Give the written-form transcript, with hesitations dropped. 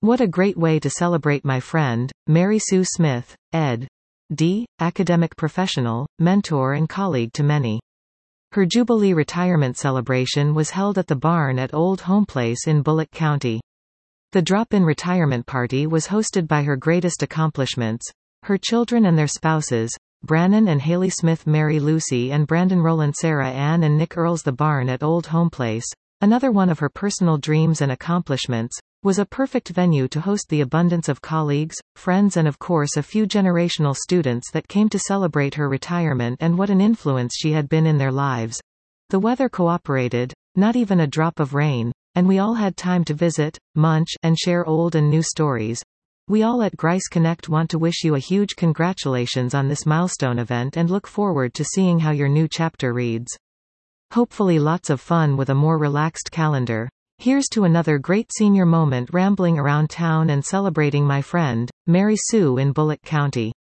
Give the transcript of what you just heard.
What a great way to celebrate my friend, Mary Sue Smith, ed. D., academic professional, mentor and colleague to many. Her Jubilee retirement celebration was held at the barn at Old Home Place in Bullock County. The drop-in retirement party was hosted by her greatest accomplishments, her children and their spouses, Brannon and Haley Smith, Mary Lucy and Brandon Rowland, Sarah Ann and Nick Earls. The barn at Old Home Place, another one of her personal dreams and accomplishments, was a perfect venue to host the abundance of colleagues, friends and of course a few generational students that came to celebrate her retirement and what an influence she had been in their lives. The weather cooperated, not even a drop of rain, and we all had time to visit, munch, and share old and new stories. We all at Grice Connect want to wish you a huge congratulations on this milestone event and look forward to seeing how your new chapter reads. Hopefully lots of fun with a more relaxed calendar. Here's to another great senior moment rambling around town and celebrating my friend, Mary Sue in Bullock County.